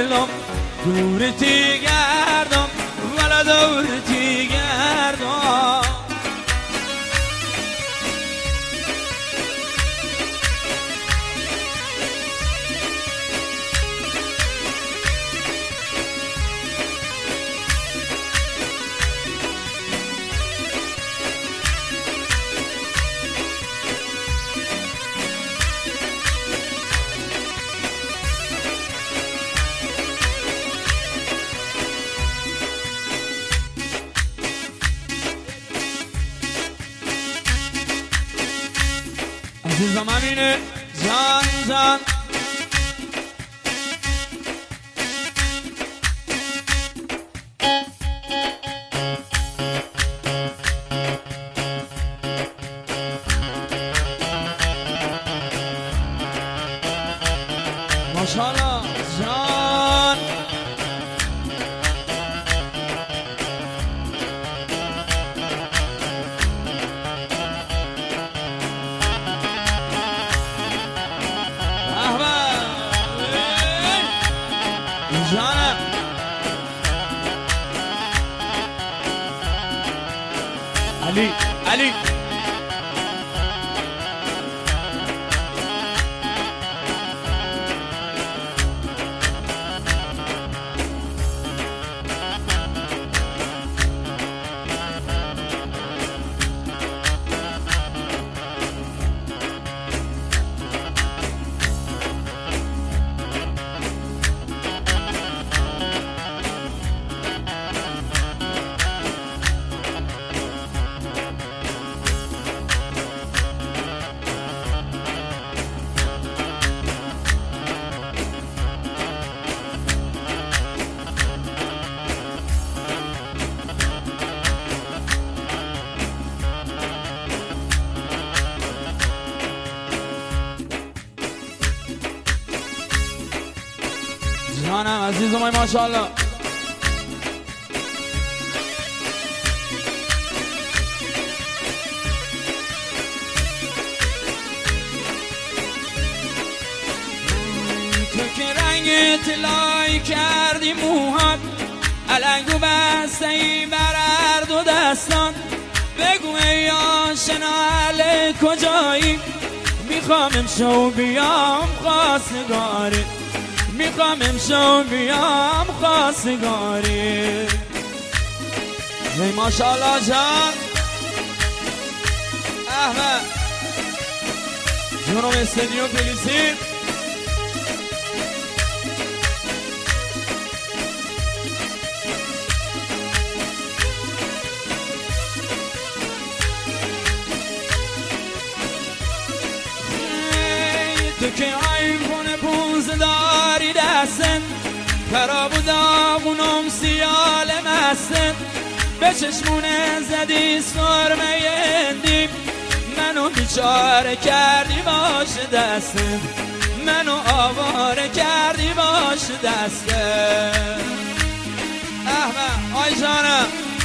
دلم دورتی گردم ولا دورتی گردم عزیزم همینه جان جان ماشاءالله جان جانم علی علی جانم عزیزم های ماشاءالله تو که رنگ طلایی کردی موهات علنگو بستهی بر هر دو دستان بگو ای آشنا اهل کجایی میخوام امشو بیام خواستگاری میخوام امشو بیام خواستگاری ای ماشاءالله جان احمد جنوب استادیوم فلسطین تو که آیفون 15 داری دستن خراب و داغونم سیال مستن به چشمونه زدی سرمه اندی منو بیچاره کردی باش دستن منو آواره کردی باش دستن احمد آی جانم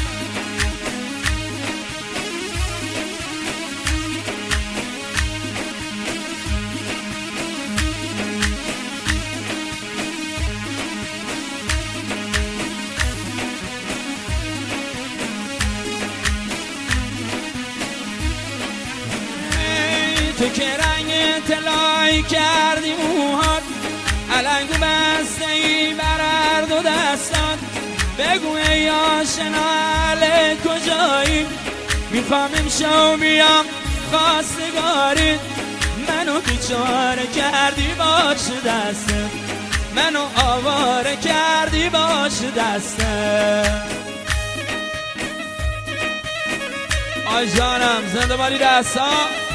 تو که رنگ طلایی کردی موهات علنگو بستهی بر هر دو دستات بگو ای آشنا اهل کجایی میخوام امشو بیام خواستگاری منو بیچاره کردی باش دستت منو آواره کردی باش دستت آی جانم زنده باری دستا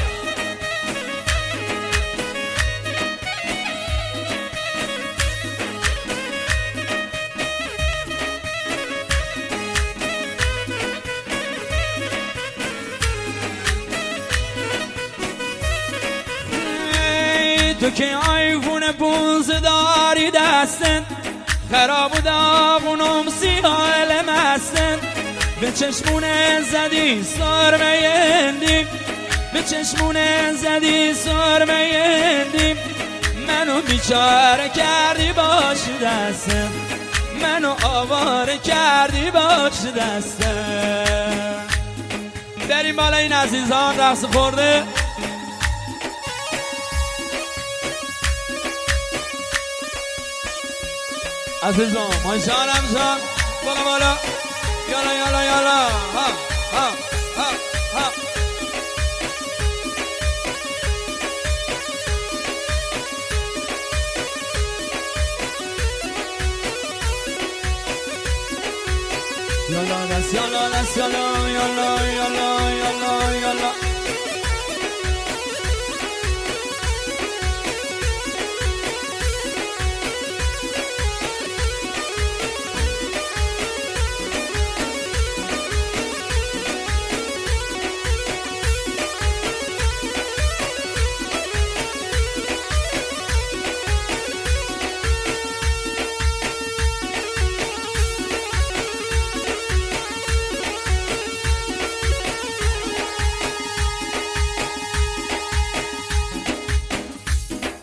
تو که آیفون 15 داری دستن خراب و داغونم سیال مستن به چشمونه زدی سرمه اندی به چشمونه زدی سرمه اندی منو بیچاره کردی باش دستم، منو آواره کردی باش دستم. بریم بالا این عزیزان رقص خورده. عزیزان ماشانم جان بالا بالا، یالا یالا یالا، ها ها ها ها. یالا دست یالا دست یالا یالا یالا